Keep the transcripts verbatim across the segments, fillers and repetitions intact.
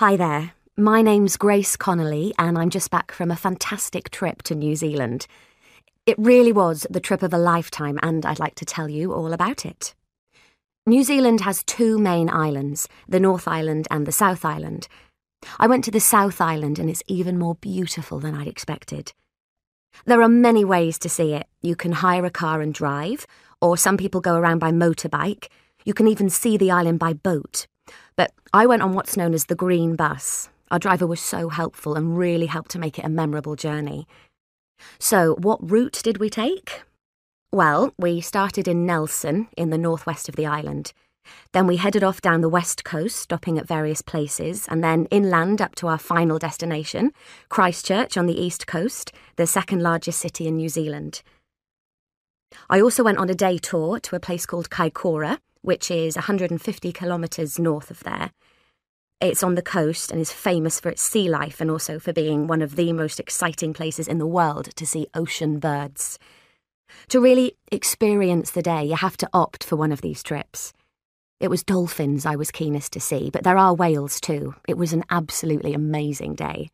Hi there, my name's Grace Connolly and I'm just back from a fantastic trip to New Zealand. It really was the trip of a lifetime and I'd like to tell you all about it. New Zealand has two main islands, the North Island and the South Island. I went to the South Island and it's even more beautiful than I'd expected. There are many ways to see it. You can hire a car and drive, or some people go around by motorbike. You can even see the island by boat. But I went on what's known as the Green Bus. Our driver was so helpful and really helped to make it a memorable journey. So, what route did we take? Well, we started in Nelson, in the northwest of the island. Then we headed off down the west coast, stopping at various places, and then inland up to our final destination, Christchurch on the east coast, the second largest city in New Zealand. I also went on a day tour to a place called Kaikoura, which is one hundred fifty kilometres north of there. It's on the coast and is famous for its sea life and also for being one of the most exciting places in the world to see ocean birds. To really experience the day, you have to opt for one of these trips. It was dolphins I was keenest to see, but there are whales too. It was an absolutely amazing day.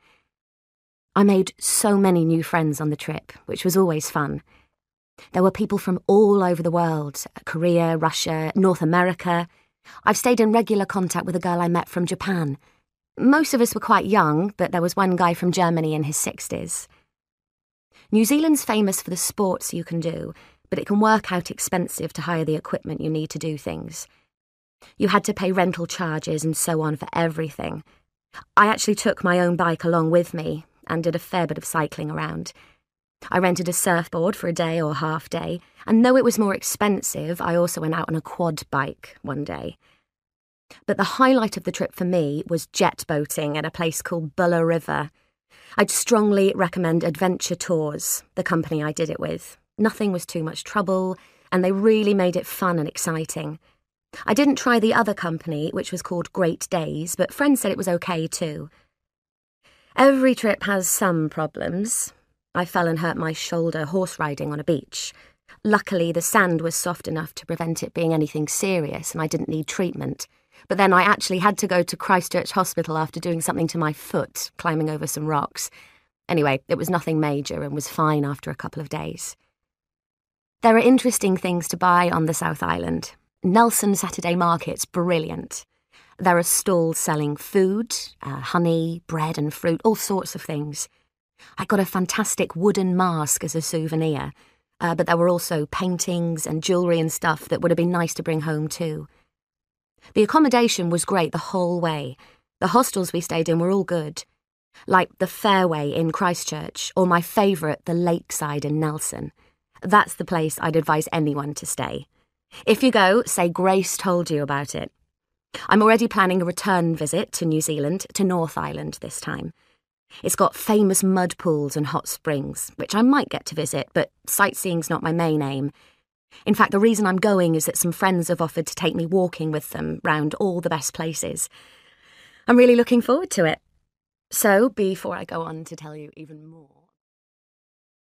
I made so many new friends on the trip, which was always fun. There were people from all over the world, Korea, Russia, North America. I've stayed in regular contact with a girl I met from Japan. Most of us were quite young, but there was one guy from Germany in his sixties. New Zealand's famous for the sports you can do, but it can work out expensive to hire the equipment you need to do things. You had to pay rental charges and so on for everything. I actually took my own bike along with me and did a fair bit of cycling around. I rented a surfboard for a day or half day, and though it was more expensive, I also went out on a quad bike one day. But the highlight of the trip for me was jet boating at a place called Buller River. I'd strongly recommend Adventure Tours, the company I did it with. Nothing was too much trouble, and they really made it fun and exciting. I didn't try the other company, which was called Great Days, but friends said it was okay too. Every trip has some problems. I fell and hurt my shoulder horse riding on a beach. Luckily, the sand was soft enough to prevent it being anything serious and I didn't need treatment. But then I actually had to go to Christchurch Hospital after doing something to my foot, climbing over some rocks. Anyway, it was nothing major and was fine after a couple of days. There are interesting things to buy on the South Island. Nelson Saturday Market's brilliant. There are stalls selling food, uh, honey, bread and fruit, all sorts of things. I got a fantastic wooden mask as a souvenir, uh, but there were also paintings and jewellery and stuff that would have been nice to bring home too. The accommodation was great the whole way. The hostels we stayed in were all good, like the Fairway in Christchurch, or my favourite, the Lakeside in Nelson. That's the place I'd advise anyone to stay. If you go, say Grace told you about it. I'm already planning a return visit to New Zealand, to North Island this time. It's got famous mud pools and hot springs, which I might get to visit, but sightseeing's not my main aim. In fact, the reason I'm going is that some friends have offered to take me walking with them round all the best places. I'm really looking forward to it. So, before I go on to tell you even more...